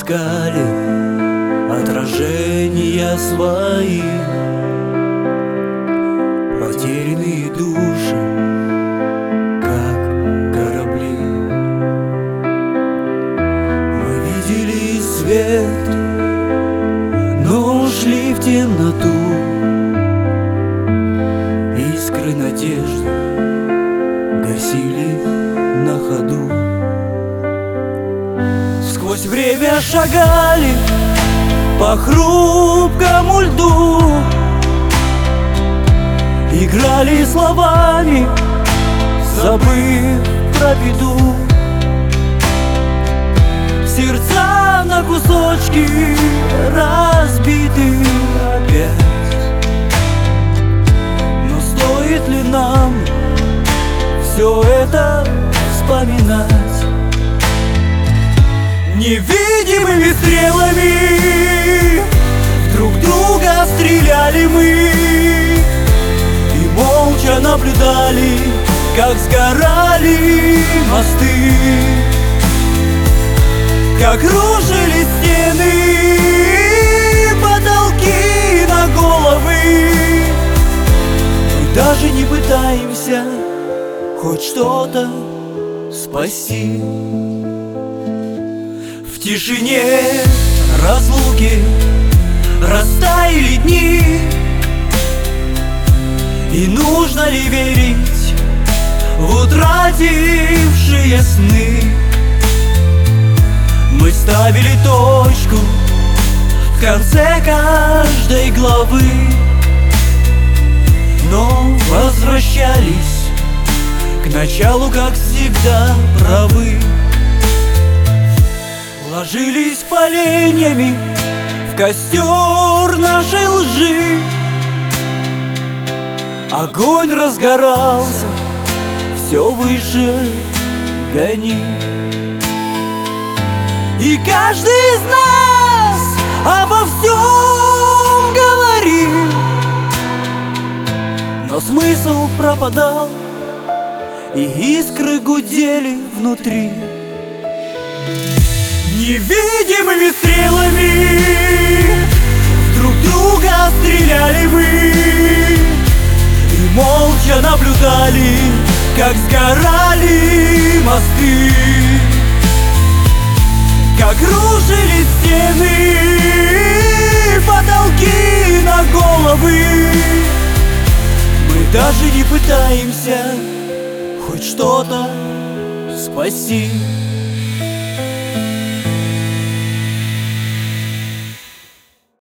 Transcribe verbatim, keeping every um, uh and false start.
искали отражения свои, потерянные души, как корабли. Мы видели свет, но ушли в темноту. Искры надежды гасили на ходу. Сквозь время шагали по хрупкому льду, играли словами, забыв про беду. Сердца на кусочки разбиты опять. Но стоит ли нам все это вспоминать? Невидимыми стрелами друг друга стреляли мы и молча наблюдали, как сгорали мосты, как рушили стены, потолки на головы. Мы даже не пытаемся хоть что-то спасти. В тишине разлуки растаяли дни, и нужно ли верить в утратившие сны? Мы ставили точку в конце каждой главы, но возвращались к началу, как всегда, правы. Ложились поленьями в костер нашей лжи. Огонь разгорался все выше, гони. И каждый из нас обо всем говорил, но смысл пропадал, и искры гудели внутри. Невидимыми стрелами друг друга стреляли мы и молча наблюдали, как сгорали мосты, как рушили стены, потолки на головы. Мы даже не пытаемся хоть что-то спасти.